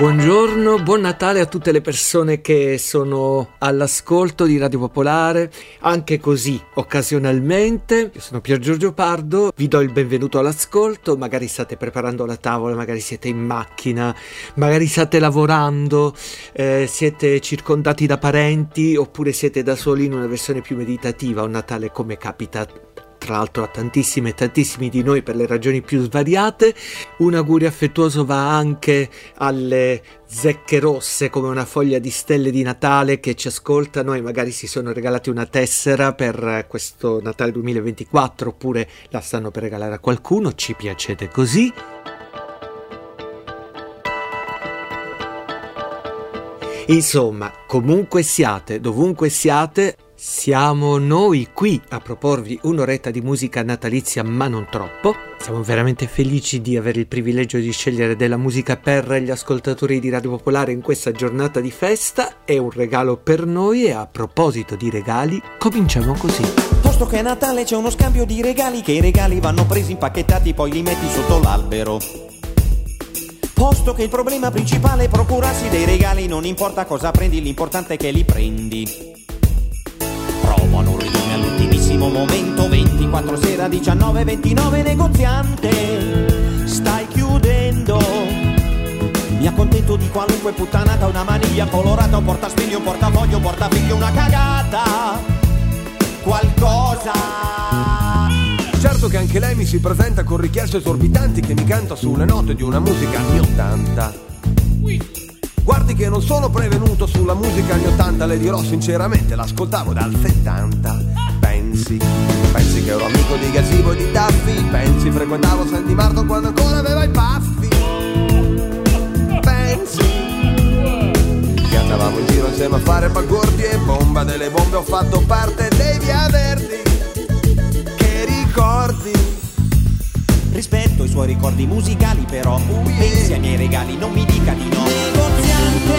Buongiorno, buon Natale a tutte le persone che sono all'ascolto di Radio Popolare, anche così occasionalmente. Io sono Pier Giorgio Pardo, vi do il benvenuto all'ascolto. Magari state preparando la tavola, magari siete in macchina, magari state lavorando, siete circondati da parenti oppure siete da soli in una versione più meditativa. Un Natale come capita tra l'altro a tantissime e tantissimi di noi per le ragioni più svariate. Un augurio affettuoso va anche alle zecche rosse come una foglia di stelle di Natale che ci ascoltano e magari si sono regalati una tessera per questo Natale 2024 oppure la stanno per regalare a qualcuno. Ci piacete così. Insomma, comunque siate, dovunque siate, siamo noi qui a proporvi un'oretta di musica natalizia, ma non troppo. Siamo veramente felici di avere il privilegio di scegliere della musica per gli ascoltatori di Radio Popolare in questa giornata di festa. È un regalo per noi e a proposito di regali, cominciamo così. Posto che è Natale c'è uno scambio di regali, che i regali vanno presi impacchettati, poi li metti sotto l'albero. Posto che il problema principale è procurarsi dei regali, non importa cosa prendi, l'importante è che li prendi. Provano ridurre all'ultimissimo momento, 24 sera 19:29, negoziante, stai chiudendo. Mi accontento di qualunque puttanata, una maniglia colorata, un portaspigli, un portafoglio, un portafiglio, una cagata, qualcosa. Certo che anche lei mi si presenta con richieste esorbitanti, che mi canta sulle note di una musica anni 80. Guardi che non sono prevenuto sulla musica anni 80, le dirò sinceramente, l'ascoltavo dal 70. Pensi che ero amico di Gazzibo e di Taffi, pensi frequentavo Sandy Martin quando ancora aveva i baffi. Pensi che andavamo in giro insieme a fare bagordi e bomba delle bombe, ho fatto parte dei Via Verdi. Che ricordi? Rispetto i suoi ricordi musicali però, pensi ai miei regali, non mi dica di no. Negoziante,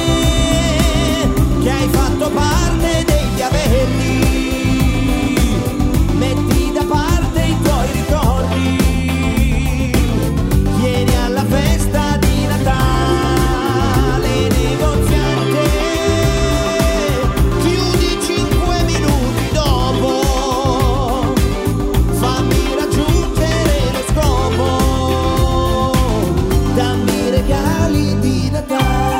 che hai fatto parte dei Via Verdi, metti da parte i tuoi ricordi, vieni alla festa di Natale. Negoziante, chiudi 5 minuti dopo, fammi raggiungere lo scopo, dammi regali di Natale.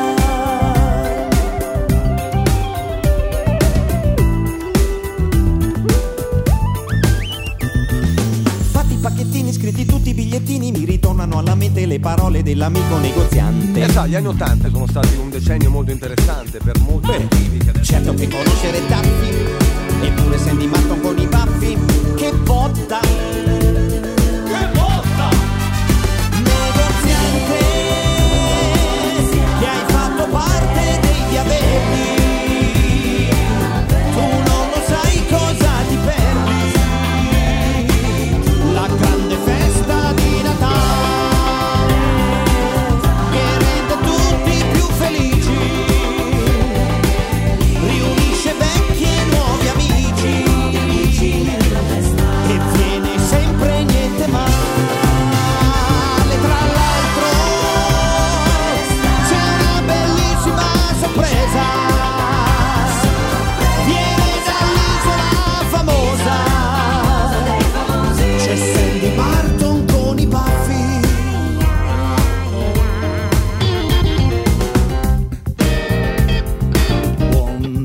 Fatti i pacchettini, scritti tutti i bigliettini, mi ritornano alla mente le parole dell'amico negoziante. Sa, gli anni 80 sono stati un decennio molto interessante per molti motivi che adesso... Certo che conoscere Taffi, eppure Sandy Martin con i baffi, che botta! Che botta! Negoziante, che hai fatto parte dei Via Verdi, tu non lo sai cosa ti perdi, la grande festa di Natale, che rende tutti più felici, riunisce vecchi e nuovi amici, e viene sempre niente male. Tra l'altro c'è una bellissima sorpresa, viene dall'isola famosa, c'è Sandy Martin con i baffi. Buon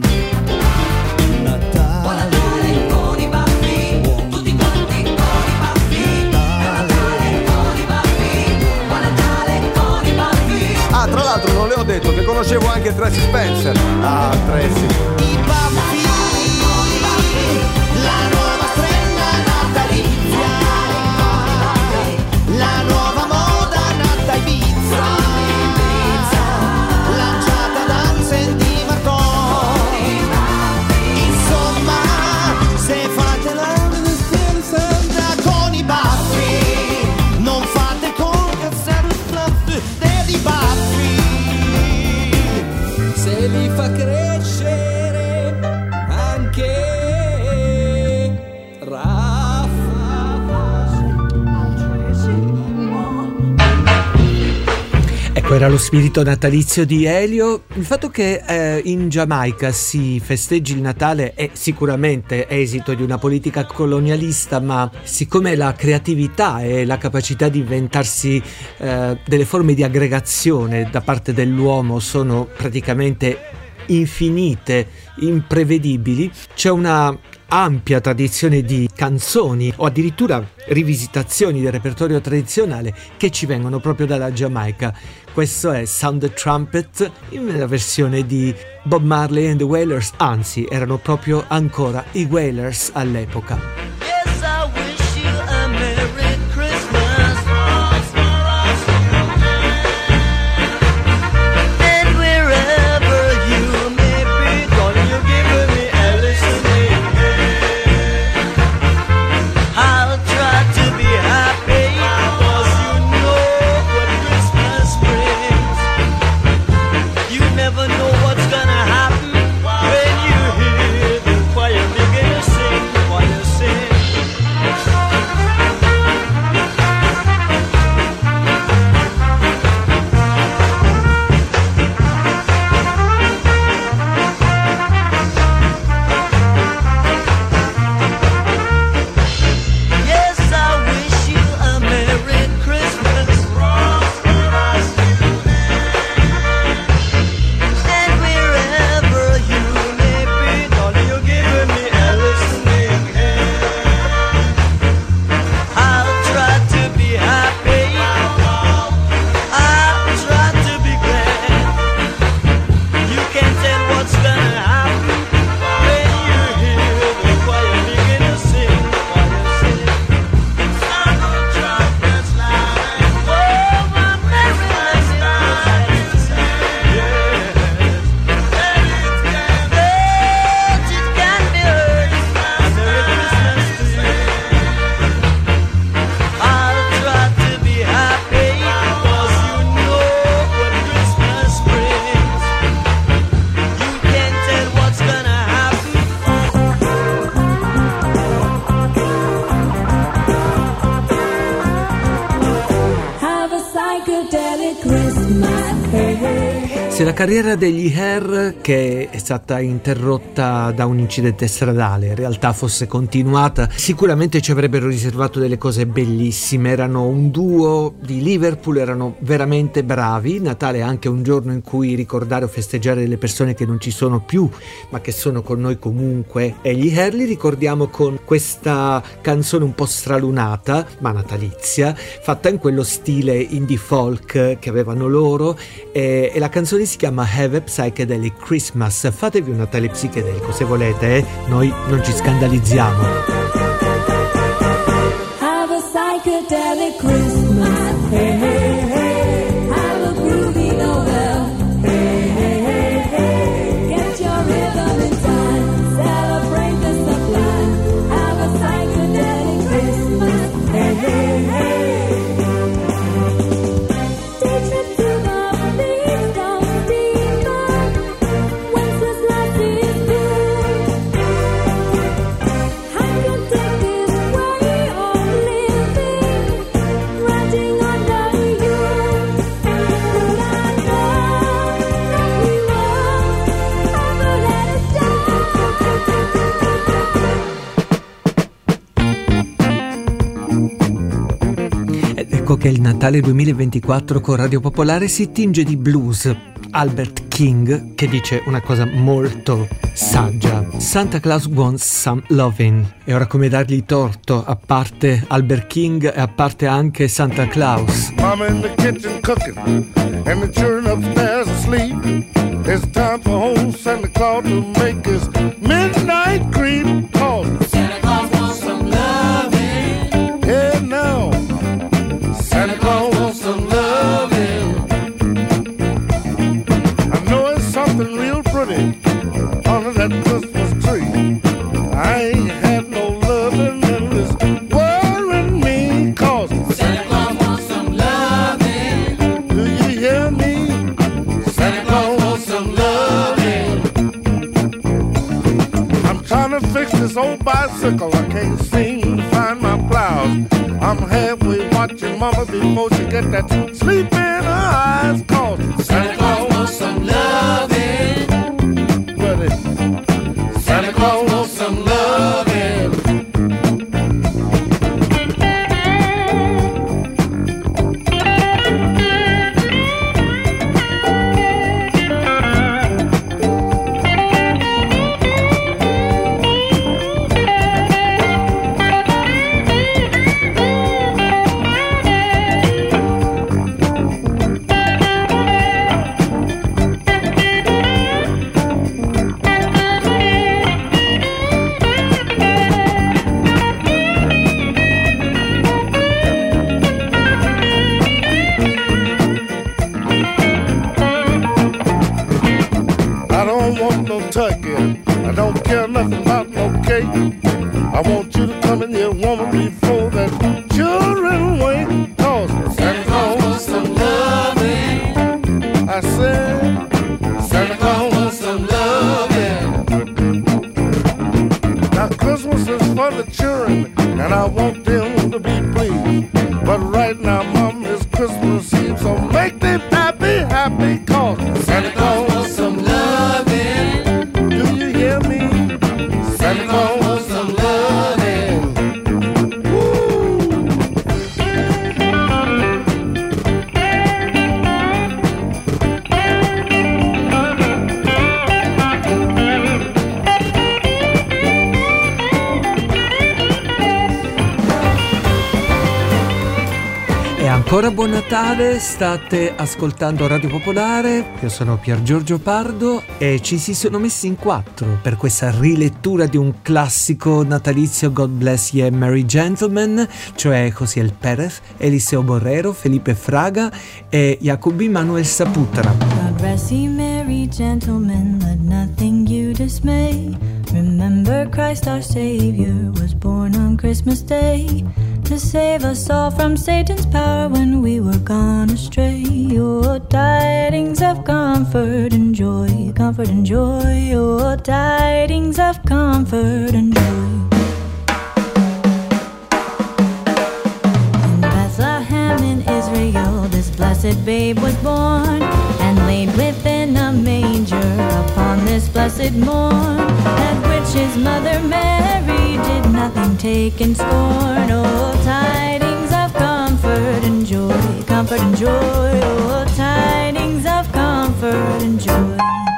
Natale con i baffi, tutti quanti con i baffi. Natale con i baffi, buon Natale con i baffi. Ah, tra l'altro non le ho detto che conoscevo anche Tracy Spencer. Ah, Tracy. I baffi, la nuova strella natalizia, la nuova moda nata Ibiza, lanciata da Sandy Martin. Insomma, se fate la Santa con i baffi, non fate con dei baffi, se li fa crescere Era lo spirito natalizio di Elio. Il fatto che in Giamaica si festeggi il Natale è sicuramente esito di una politica colonialista, ma siccome la creatività e la capacità di inventarsi delle forme di aggregazione da parte dell'uomo sono praticamente infinite, imprevedibili, c'è una ampia tradizione di canzoni o addirittura rivisitazioni del repertorio tradizionale che ci vengono proprio dalla Giamaica. Questo è Sound the Trumpet nella versione di Bob Marley and the Wailers, anzi erano proprio ancora i Wailers all'epoca. Se la carriera degli Hair, che è stata interrotta da un incidente stradale, in realtà fosse continuata, sicuramente ci avrebbero riservato delle cose bellissime. Erano un duo di Liverpool, erano veramente bravi. Natale è anche un giorno in cui ricordare o festeggiare delle persone che non ci sono più, ma che sono con noi comunque. E gli Hair li ricordiamo con questa canzone un po' stralunata, ma natalizia, fatta in quello stile indie folk che avevano loro, e la canzone si chiama Have a Psychedelic Christmas. Fatevi un Natale psichedelico se volete, noi non ci scandalizziamo. Have a psychedelic Christmas, hey, hey, hey. Have a groovy Noel, hey, hey, hey, hey. Get your rhythm in time, celebrate the sublime. Have a psychedelic Christmas, hey, hey, hey. Che il Natale 2024 con Radio Popolare si tinge di blues. Albert King che dice una cosa molto saggia: Santa Claus wants some loving. E ora come dargli torto, a parte Albert King e a parte anche Santa Claus. Mama in the kitchen cooking and the children upstairs asleep. It's time for old Santa Claus to make his midnight creep. Oh, Santa Claus wants some loving. Yeah, now Santa Claus wants some loving. I know it's something real pretty under that Christmas tree. I ain't had no loving and it's worrying me, cause Santa Claus wants some loving. Do you hear me? Santa Claus wants some loving. I'm trying to fix this old bicycle, I can't seem to find my plows. I'm halfway watching Mama before she get that sleep in her eyes, cause 'cause Santa Claus wants some loving. Buddy, Santa Claus wants some loving. I don't want no turkey. I don't care nothing about no cake. I want you to come in here, woman, before that children wake. 'Cause Santa Claus wants some loving. I said, Santa Claus wants some loving. Now Christmas is for the children, and I want them to be pleased. But right now, Mom, it's Christmas Eve, so make them happy, happy. 'Cause Santa Claus wants some loving. Do you hear me? Santa Claus wants some loving. Woo! E ancora buon Natale, state ascoltando Radio Popolare, io sono Pier Giorgio Pardo e ci si sono messi in quattro per questa rilettura di un classico natalizio, God Bless Ye Merry Gentlemen, cioè Josiel Pérez, Eliseo Borrero, Felipe Fraga e Jacobi Manuel Saputra. God bless ye merry gentlemen, let nothing you dismay. Remember Christ our Savior was born on Christmas Day to save us all from Satan's power when we were gone astray. Oh, tidings of comfort and joy, comfort and joy. Oh, tidings of comfort and joy. In Bethlehem in Israel, this blessed babe was born and laid within a manger upon this blessed morn, at which his mother Mary did nothing take in scorn. Oh, tidings of comfort and joy, comfort and joy. Oh, tidings of comfort and joy.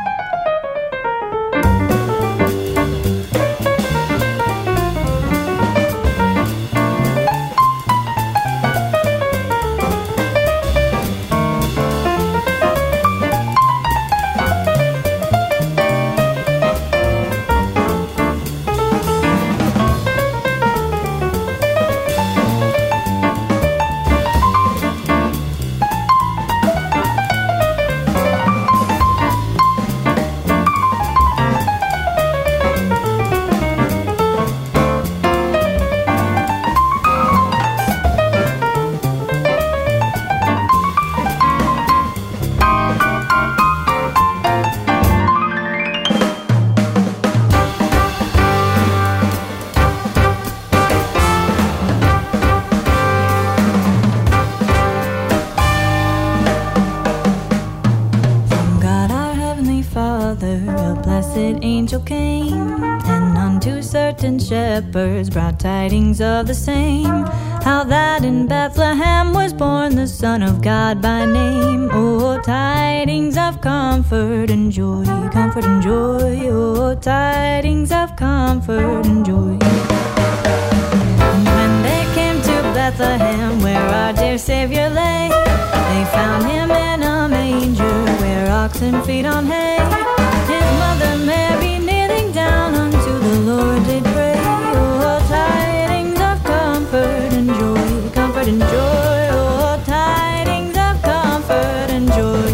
Shepherds brought tidings of the same, how that in Bethlehem was born the Son of God by name. Oh, tidings of comfort and joy, comfort and joy. Oh, tidings of comfort and joy. And when they came to Bethlehem, where our dear Savior lay, they found him in a manger, where oxen feed on hay. His mother Mary kneeling down unto the Lord did pray. Oh, tidings of comfort and joy, comfort and joy. Oh, tidings of comfort and joy.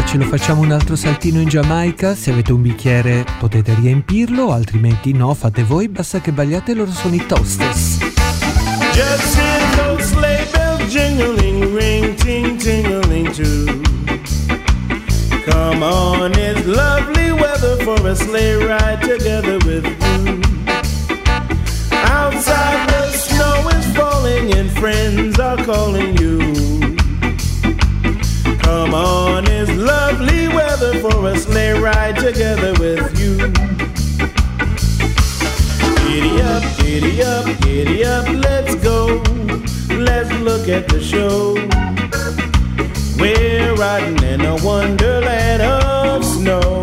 ce lo facciamo un altro saltino in Giamaica. Se avete un bicchiere potete riempirlo, altrimenti no, fate voi, basta che balliate, loro sono i Toasters. Just hear those sleigh bells jingling, ring, ting, tingling too. Come on, it's lovely weather for a sleigh ride together with you. Outside the snow is falling and friends are calling you. Come on, it's lovely weather for a sleigh ride together with you. Giddy up, giddy up, giddy up, let's go. Let's look at the show. We're riding in a wonderland of snow.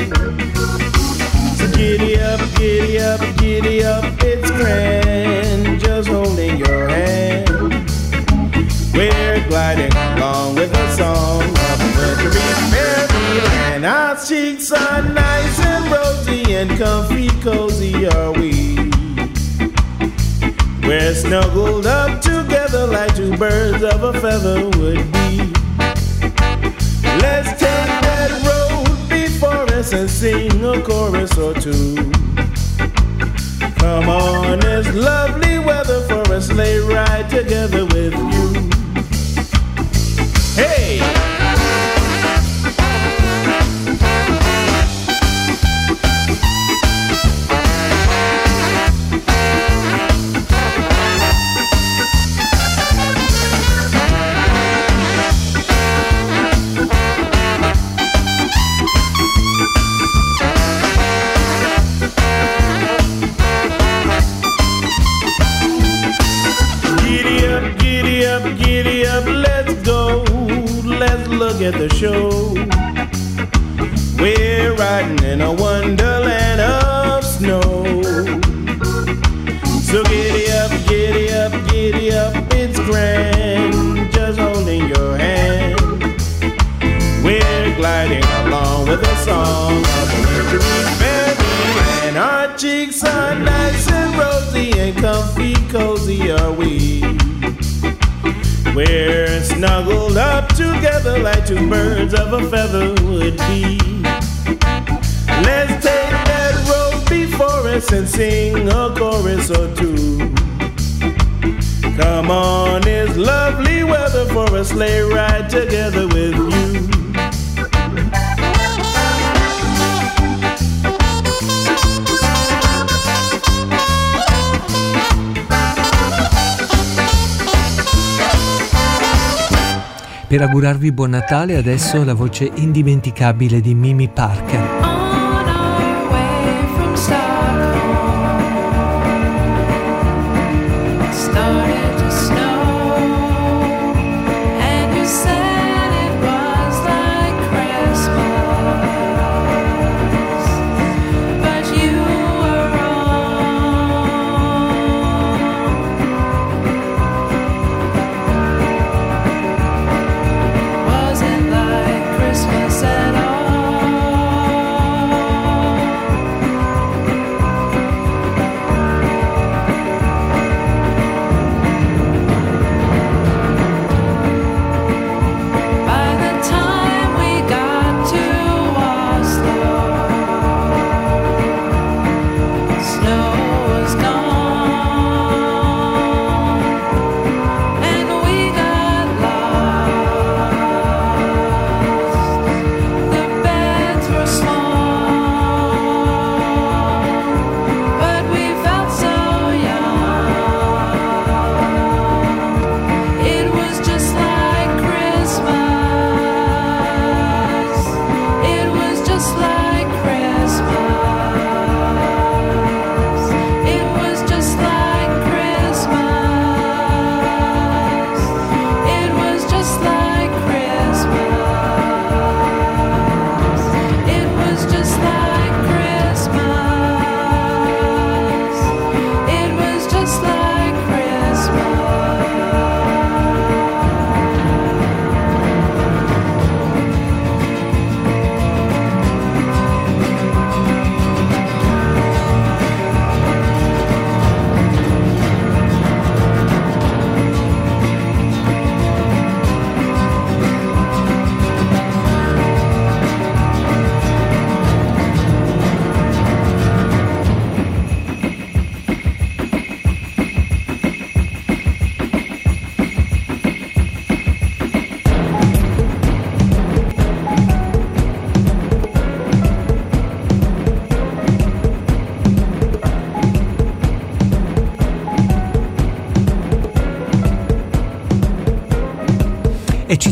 So giddy up, giddy up, giddy up, it's grand, just holding your hand. We're gliding along with a song of wintry fairyland. Our cheeks are nice and rosy and comfy, cozy are we. We're snuggled up together like two birds of a feather would be. Let's take that road before us and sing a chorus or two. Come on, it's lovely weather for a sleigh ride together with you. Hey! Giddy up, let's go. Let's look at the show. We're riding in a wonderland of snow. So giddy up, giddy up, giddy up, it's grand, just holding your hand. We're gliding along with a song of wintry fairyland. Our cheeks are nice and rosy and comfy, cozy are we. We're snuggled up together like two birds of a feather would be. Let's take that road before us and sing a chorus or two. Come on, it's lovely weather for a sleigh ride together with you. Per augurarvi buon Natale, adesso la voce indimenticabile di Mimi Parker. Christmas at all.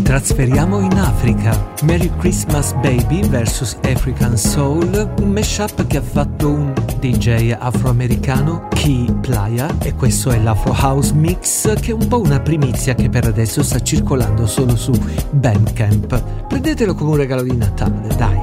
trasferiamo in Africa. Merry Christmas Baby vs African Soul, un mashup che ha fatto un DJ afroamericano, Key Playa, e questo è l'Afro House Mix, che è un po' una primizia che per adesso sta circolando solo su Bandcamp. Prendetelo come un regalo di Natale, dai.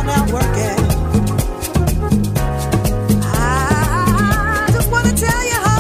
Tell you how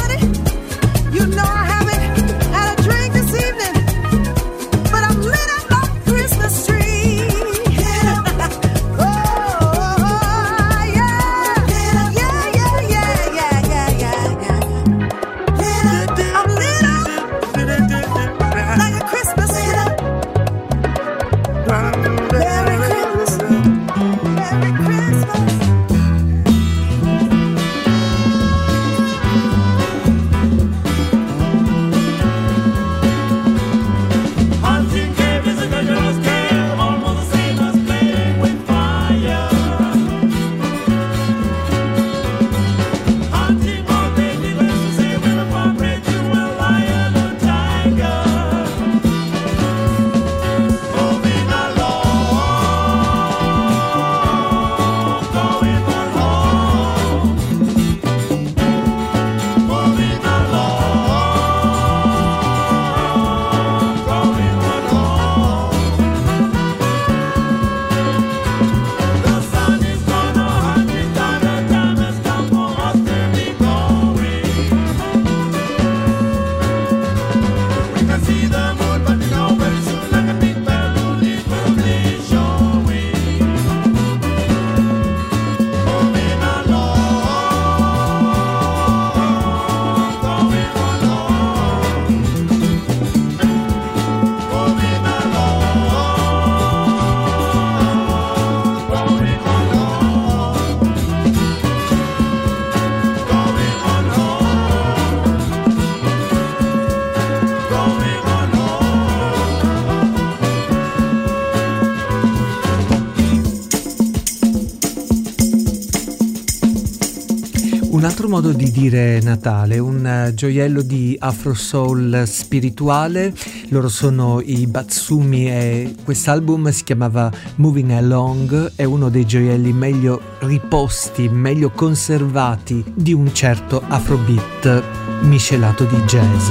Un altro modo di dire Natale, un gioiello di Afro Soul spirituale. Loro sono i Batsumi e quest'album si chiamava Moving Along, è uno dei gioielli meglio riposti, meglio conservati di un certo Afrobeat miscelato di jazz.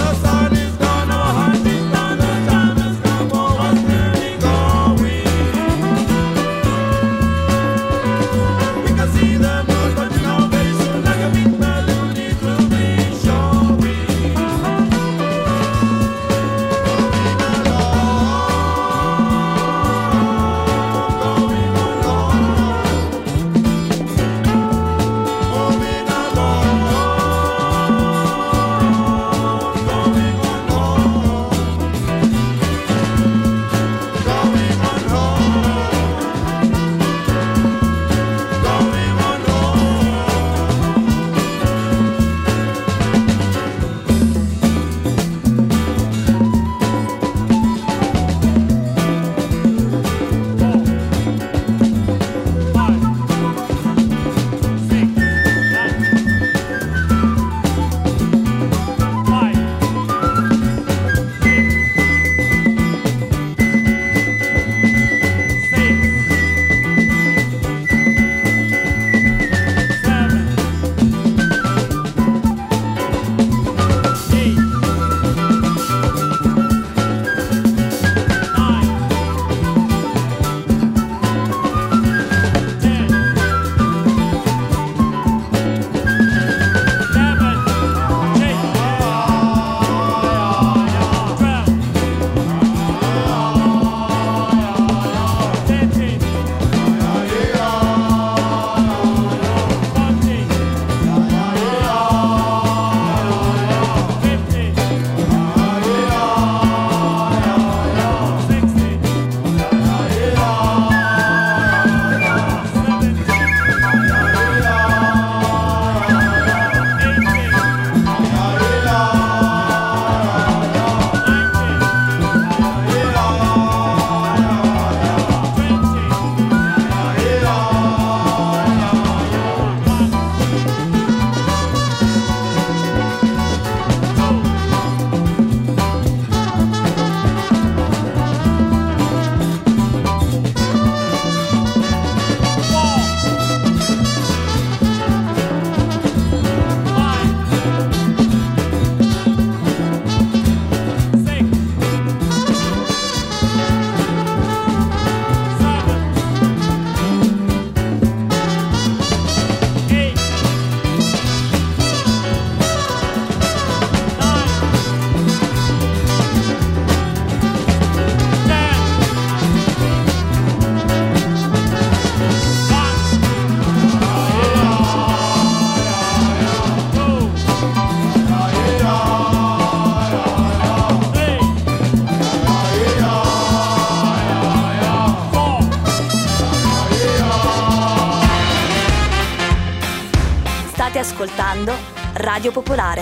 State ascoltando Radio Popolare.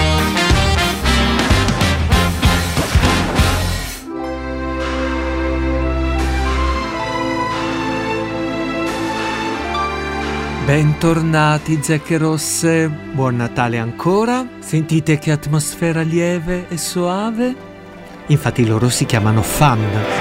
Bentornati zecche rosse, buon Natale ancora. Sentite che atmosfera lieve e soave? Infatti loro si chiamano Fan.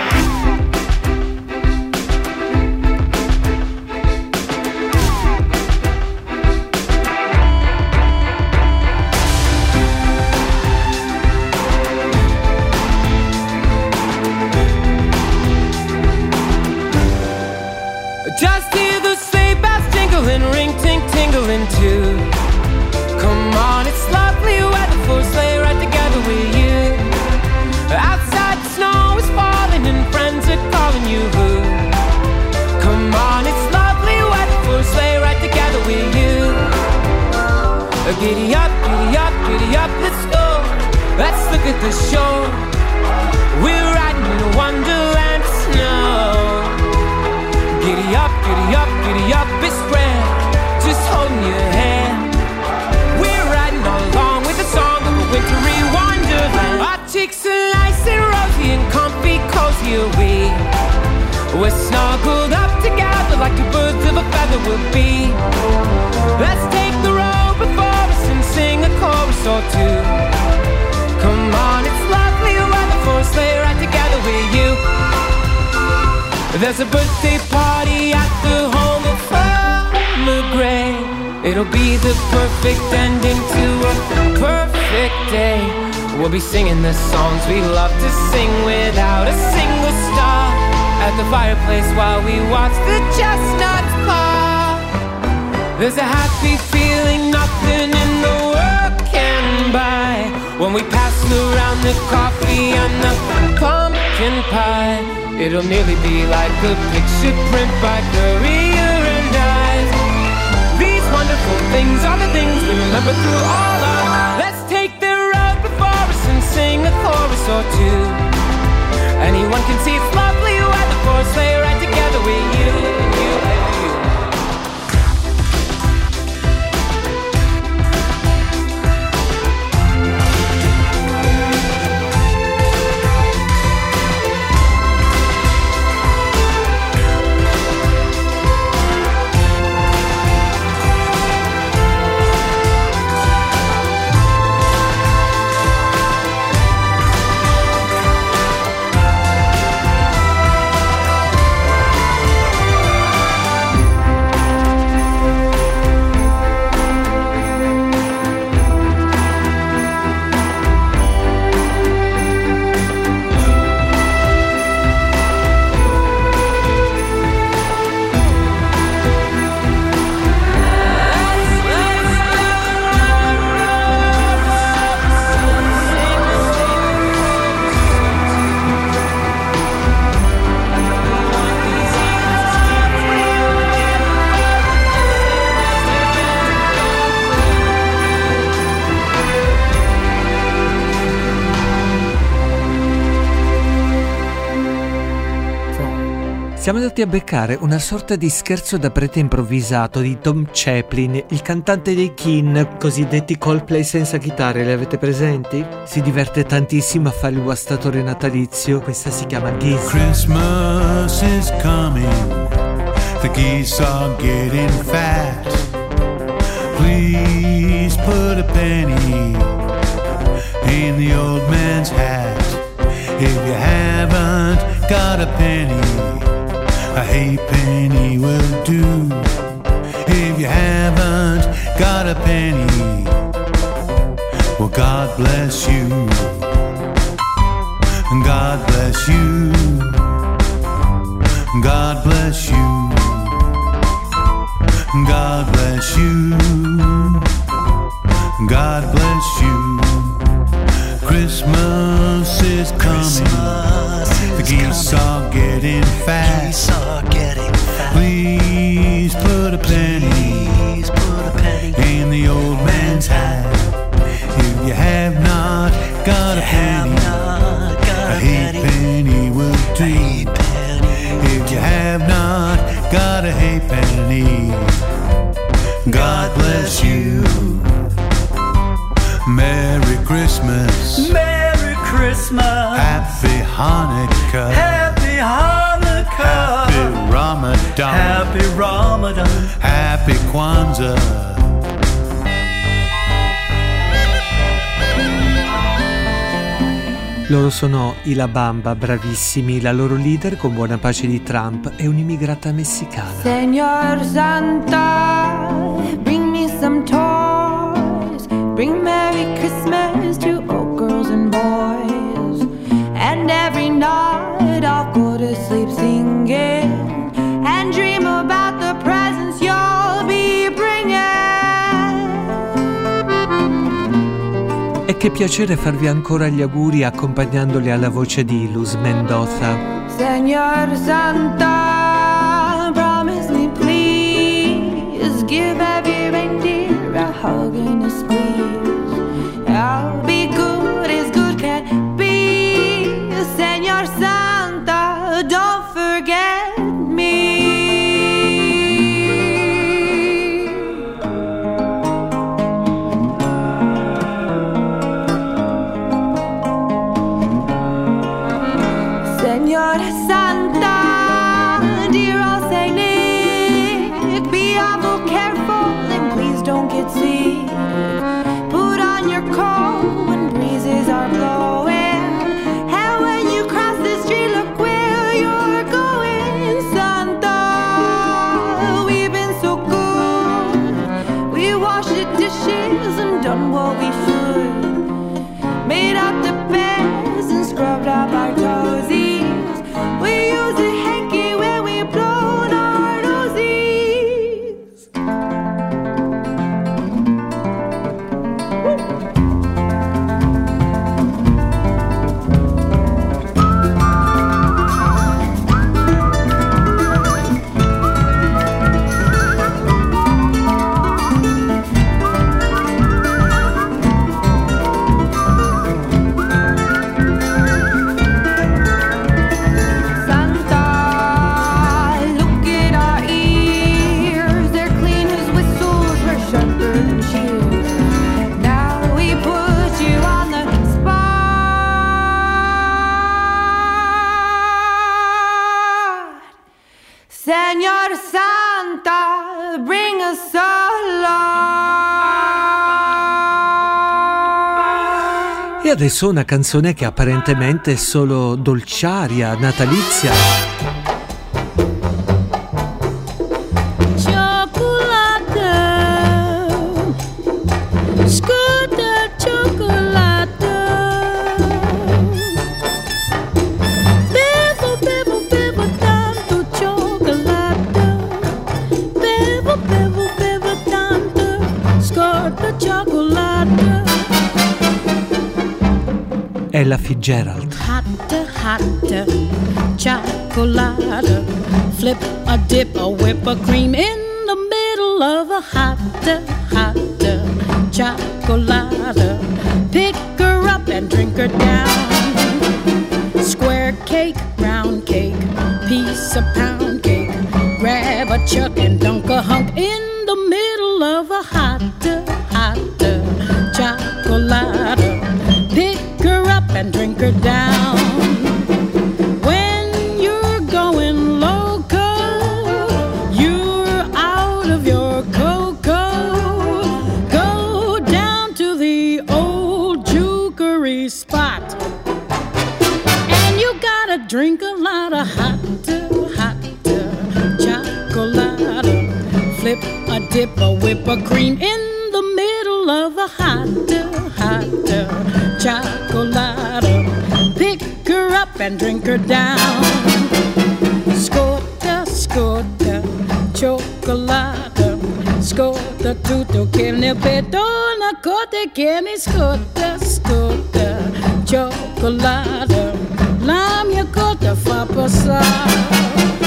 Too. Come on, it's lovely weather for a sleigh ride together with you. Outside the snow is falling and friends are calling you. Come on, it's lovely weather for a sleigh ride together with you. Giddy up, giddy up, giddy up, let's go. Let's look at the shore. We're riding in a wonderland of snow. Giddy up, giddy up, giddy up, it's grand. Just holding your hand. We're riding all along with the song of a wintry wonderland. Our cheeks are nice and rosy and comfy, cozy are we. We're snuggled up together like two birds of a feather will be. Let's take the road There's a birthday party at the home of Farmer Gray. It'll be the perfect ending to a perfect day. We'll be singing the songs we love to sing without a single star at the fireplace while we watch the chestnuts pop. There's a happy feeling nothing in the world can buy when we pass around the coffee and the pumpkin pie. It'll nearly be like a picture print by Currier and Ives. These wonderful things are the things we remember through all our. Let's take the road before us and sing a chorus or two. Anyone can see it's lovely weather for a sleigh ride together with you, you and you. Siamo andati a beccare una sorta di scherzo da prete improvvisato di Tom Chaplin, il cantante dei Keane, cosiddetti Coldplay senza chitarre, li avete presenti? Si diverte tantissimo a fare il guastatore natalizio, questa si chiama Geese. Christmas is coming, the geese are getting fat. Please put a penny in the old man's hat. If you haven't got a penny, a halfpenny will do. If you haven't got a penny, well, God bless you. God bless you. God bless you. God bless you. God bless you. Christmas is coming. The geese are getting fat. Please put a penny in the old man's hat. If you have not got a penny, a halfpenny will do. If you have not got a halfpenny, God bless you. Merry Christmas. Merry Christmas. Happy Hanukkah. Happy Hanukkah. Happy Ramadan. Happy Ramadan. Happy Kwanzaa. Loro sono i La Bamba, bravissimi, la loro leader con buona pace di Trump è un'immigrata messicana. Señor Santa, bring me some toys. Bring Merry Christmas to all girls and boys. And every night I'll go to sleep singing and dream about the presents you'll be bringing. E che piacere farvi ancora gli auguri accompagnandoli alla voce di Luz Mendoza. Señor Santa, promise me please, give every reindeer a hug and a squeeze. I'll be good as good can be. Señor Santa, don't forget me. Señor Santa, Santa, bring us along. E adesso una canzone che apparentemente è solo dolciaria, natalizia. Ella Fitzgerald. Hotter, chocolate. Flip a dip, a whip a cream in the middle of a hotter, chocolate. Pick her up and drink her down. Square cake, round cake, piece of pound cake. Grab a chuck and dunk a hunk in the middle of a hotter, chocolate. Pick her up and drink her down. When you're going loco, you're out of your cocoa. Go down to the old jukery spot, and you gotta drink a lot of hot chocolate. Flip a dip, a whip a cream in the middle of a hot chocolate. Pick her up and drink her down. Scorta, chocolate. Scorta tutto che ne perdona, cote che mi scorta, chocolate. La mia cotta fa passare.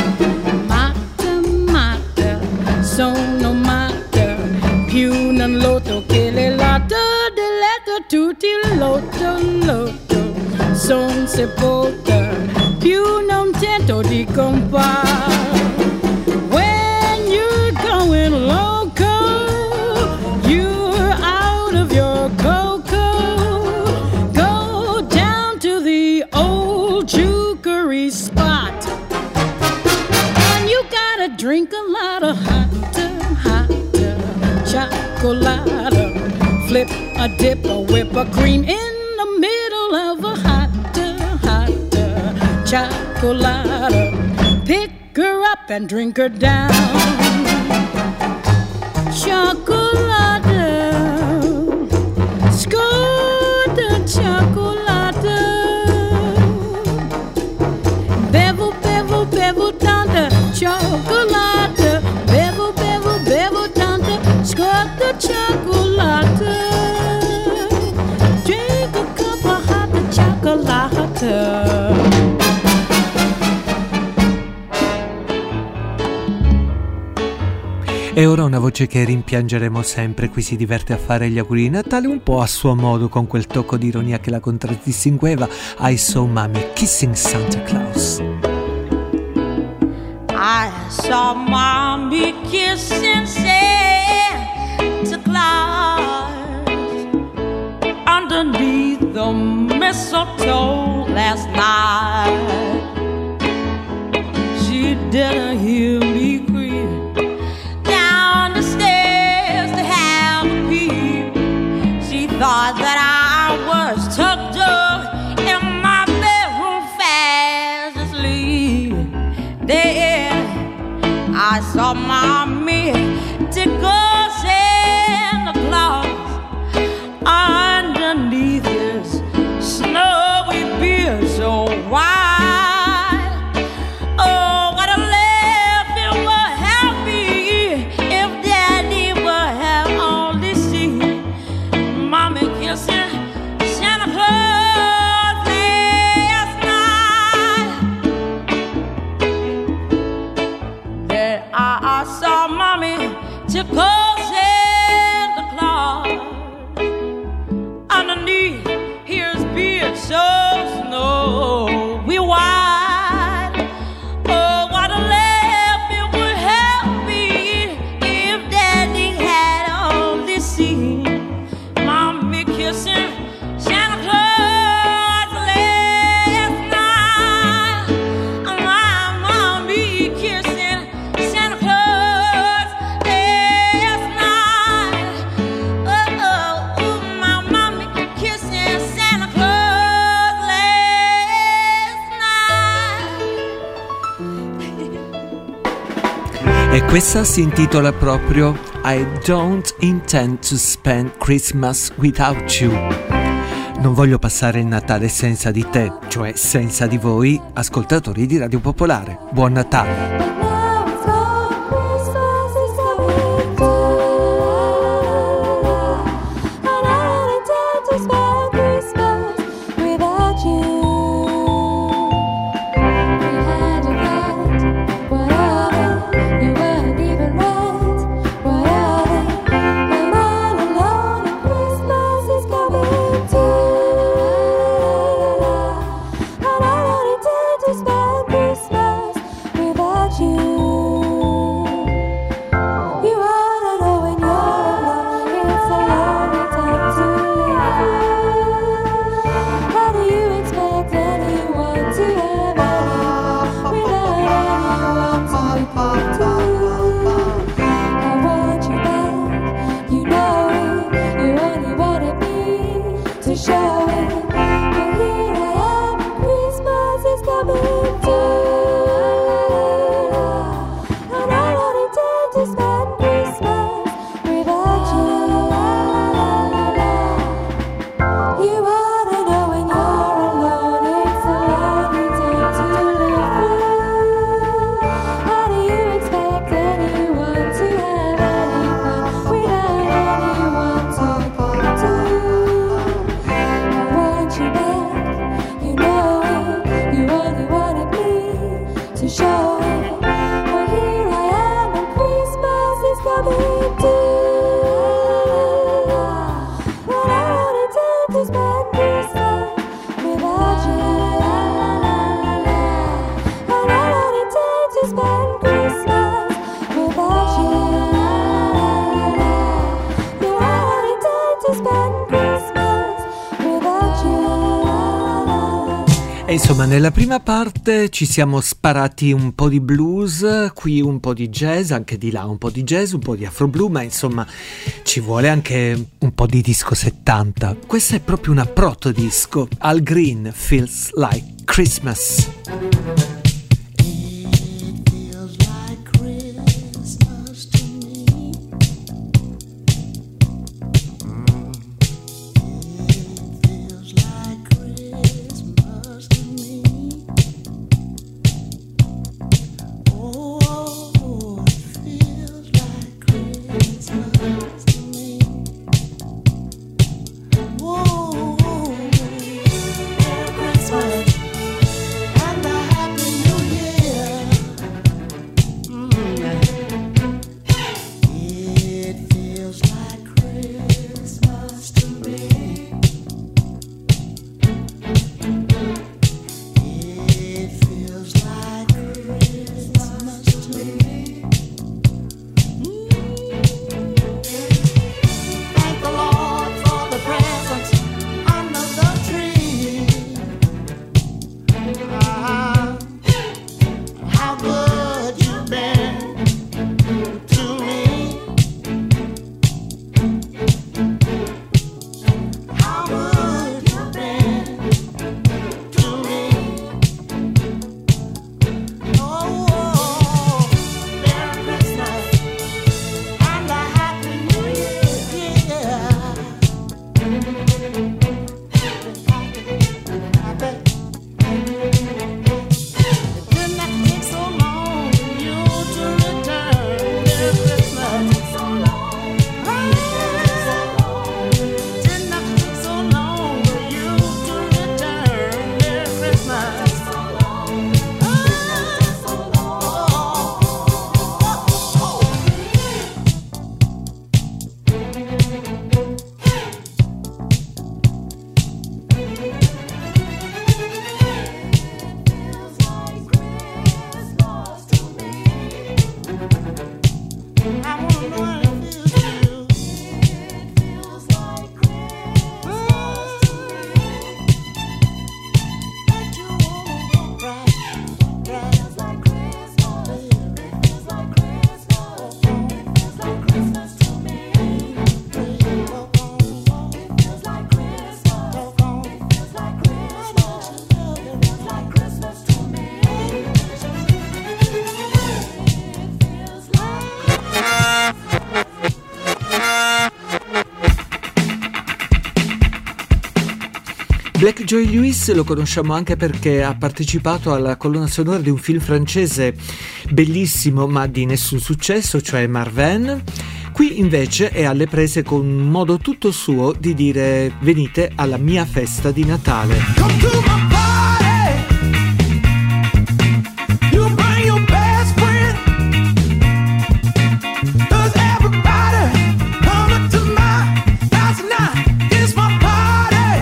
Matta, sono matta. Più non lotto che le latte del letto, tutti lotto. Son sepolta, più non tento di compare. When you're going loco, you're out of your cocoa. Go down to the old jukery spot, and you gotta drink a lot of hot chocolate. Flip a dip, a whip a cream in the middle of a hot chocolate. Pick her up and drink her down. Chocolate, scorta chocolate. Bevo tanta chocolate. Bevo tanta scorta chocolate. Drink a cup of hot chocolate. E ora una voce che rimpiangeremo sempre, qui si diverte a fare gli auguri di Natale un po' a suo modo, con quel tocco di ironia che la contraddistingueva. I Saw Mommy Kissing Santa Claus. I saw Mommy kissing Santa Claus underneath the mistletoe last night. She didn't hear me cry down the stairs to have a peep. She thought that I was tucked up in my bedroom fast asleep. There I saw Mommy tickle Santa Claus underneath his snowy beard so wide. Tickle Santa Claus underneath his beard so snowy white. Oh, what a laugh it would have been if Daddy had only seen Mommy kissing Santa Claus last night. My Mommy kissing Santa Claus. Questa si intitola proprio I Don't Intend to Spend Christmas Without You. Non voglio passare il Natale senza di te, cioè senza di voi, ascoltatori di Radio Popolare. Buon Natale! Insomma, nella prima parte ci siamo sparati un po' di blues, qui un po' di jazz, anche di là un po' di jazz, un po' di afro blues, ma insomma ci vuole anche un po' di disco 70. Questa è proprio una proto disco. Al Green, Feels Like Christmas. Joy Lewis lo conosciamo anche perché ha partecipato alla colonna sonora di un film francese bellissimo ma di nessun successo, cioè Marvin. Qui invece è alle prese con un modo tutto suo di dire: venite alla mia festa di Natale. Come to my party. You bring your best friend. 'Cause everybody coming to my house tonight. It's my party.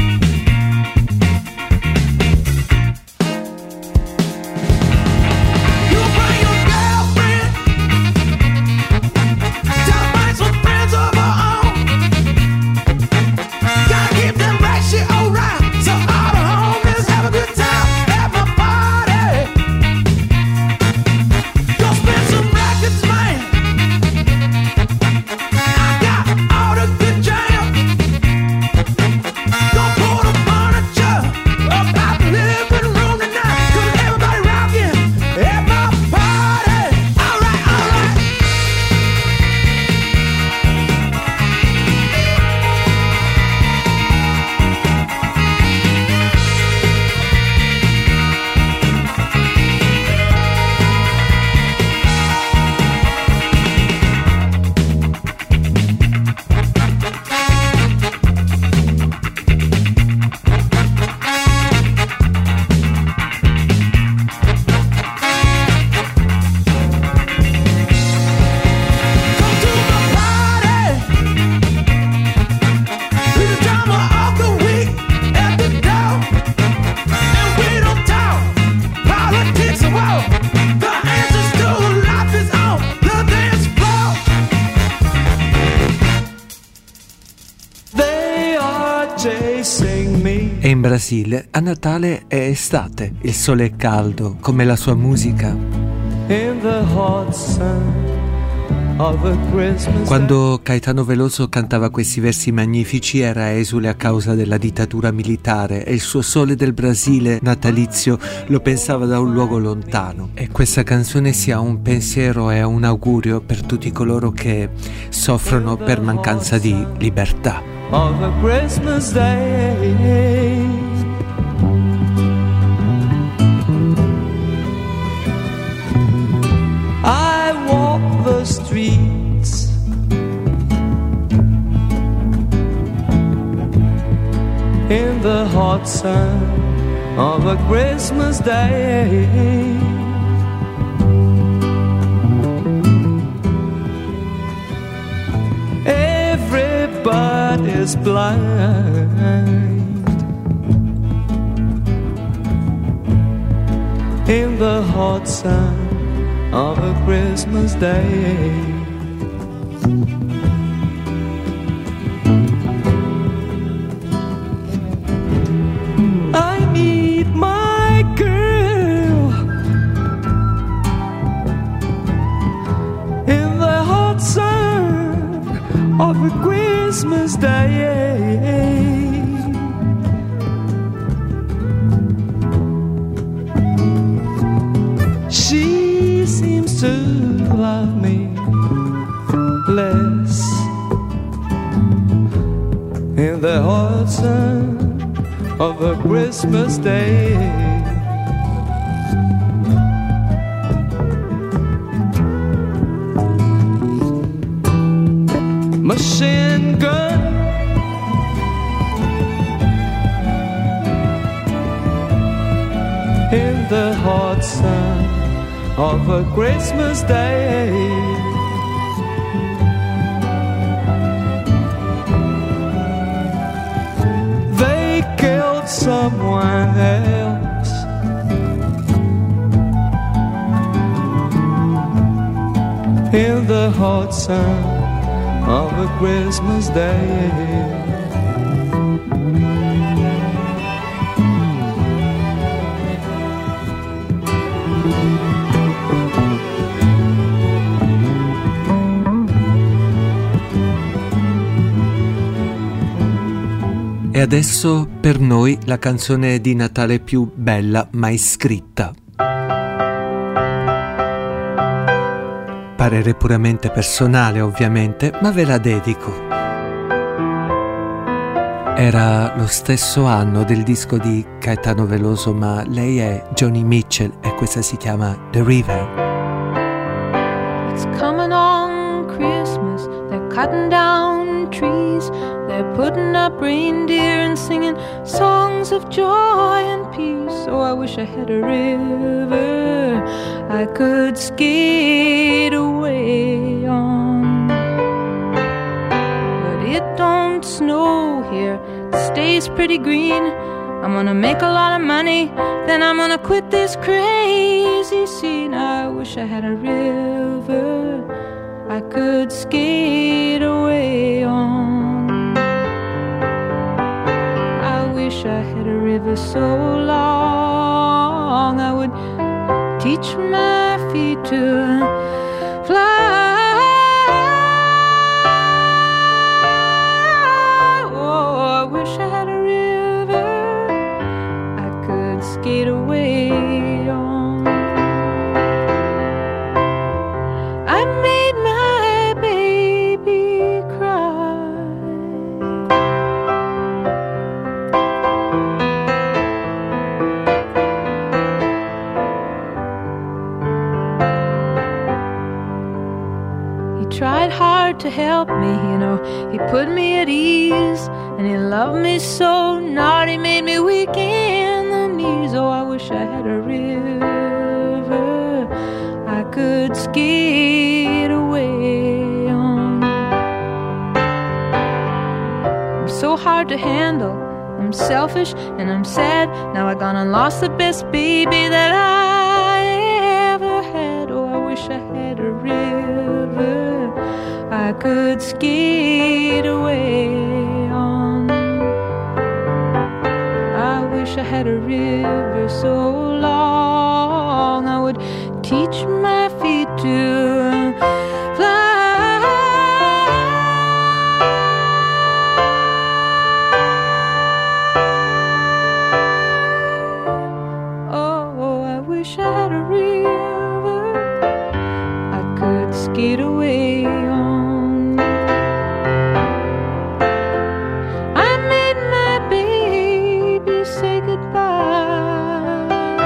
You bring your girlfriend. Tell her bring some friends of her own. Gotta keep them right shit alright. So all the homies have a good time at my party. Go spend some records, man. I got all the good jam. Go pull the furniture up out the living room tonight. 'Cause everybody rockin' at my party. Alright, alright. E in Brasile a Natale è estate, il sole è caldo, come la sua musica. In the hot sun of a Christmas Quando Caetano Veloso cantava questi versi magnifici era esule a causa della dittatura militare e il suo sole del Brasile natalizio lo pensava da un luogo lontano. E questa canzone sia un pensiero e un augurio per tutti coloro che soffrono per mancanza di libertà. of a Christmas day. I walk the streets in the hot sun of a Christmas day. Everybody's blind in the hot sun of a Christmas day. I need my girl in the hot sun of a Christmas day. She seems to love me less in the hot sun of a Christmas day. Machine gun in the hot sun of a Christmas day. They killed someone else in the hot sun of a Christmas day. E adesso per noi la canzone di Natale più bella mai scritta. Parere puramente personale ovviamente, ma ve la dedico. Era lo stesso anno del disco di Caetano Veloso, ma lei è Joni Mitchell e questa si chiama The River. It's coming on Christmas, they're cutting down trees, they're putting up reindeer and singing songs of joy and peace. Oh, I wish I had a river I could skate away on. But it don't snow here, it stays pretty green. I'm gonna make a lot of money, then I'm gonna quit this crazy scene. I wish I had a river I could skate away on. I wish I had a river so long I would teach my feet to fly. Oh, I wish I had a skate away on. I made my baby cry. He tried hard to help me, you know, he put me at ease, and he loved me so, not he made me weak in the knees. Oh, I wish I had a river I could skate away on. I'm so hard to handle, I'm selfish and I'm sad. Now I gone and lost the best baby that I ever had. Oh, I wish I had a river I could skate away on. I wish I had a river so long I would teach my feet to fly. Oh, I wish I had a river I could skate away on. Say goodbye.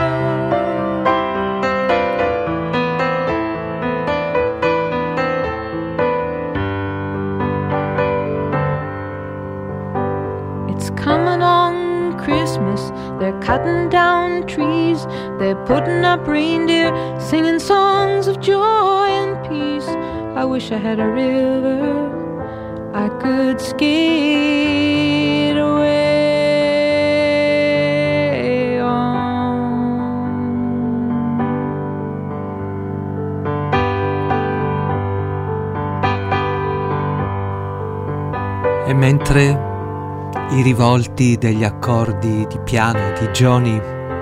It's coming on Christmas, they're cutting down trees, they're putting up reindeer, singing songs of joy and peace. I wish I had a river I could skate away. E mentre i rivolti degli accordi di piano di Joni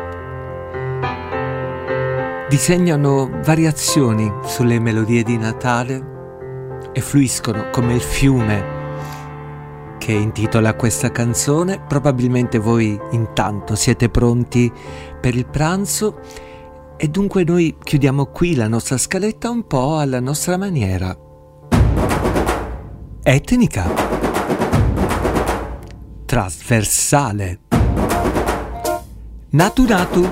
disegnano variazioni sulle melodie di Natale e fluiscono come il fiume che intitola questa canzone, probabilmente voi intanto siete pronti per il pranzo e dunque noi chiudiamo qui la nostra scaletta un po' alla nostra maniera. Etnica, trasversale, natu natu.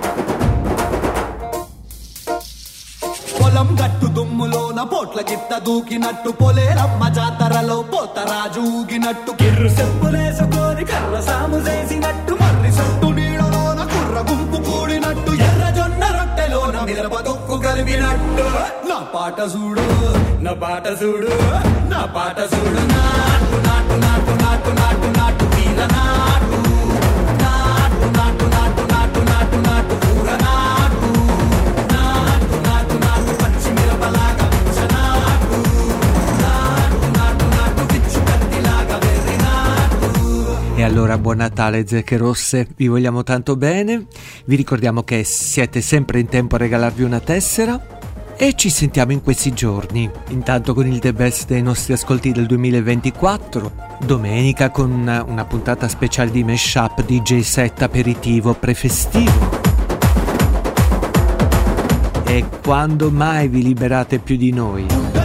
పొలం గట్టు దుమ్ములోన పోట్ల గిట్ట దూకినట్టు పొలేరమ్మ జాతరలో పోతరాజు ఊగినట్టు కిర్రు చెప్పులేసుకొని కర్ర సాము చేసినట్టు మర్రి సొట్టు నీడలోన కుర్ర గుంపు కూడినట్టు ఎర్ర జొన్న రొట్టెలోన మిరప దొక్కు కలిపినట్టు నా పాట చూడు నా పాట చూడు నా పాట చూడు నాటు నాటు నాటు నాటు నాటు నాటు వీర నాటు నాటు నాటు నాటు నాటు నాటు నాటు ఊర నాటు నాటు నాటు నాటు పచ్చి మిరపలాగా నాటు నాటు నాటు నాటు పిచ్చు కత్తిలాగా వెర్రి నాటు. E allora buon Natale zecche rosse, vi vogliamo tanto bene, vi ricordiamo che siete sempre in tempo a regalarvi una tessera e ci sentiamo in questi giorni, intanto con il The Best dei nostri ascolti del 2024, domenica con una puntata speciale di Mashup DJ set aperitivo prefestivo. E quando mai vi liberate più di noi?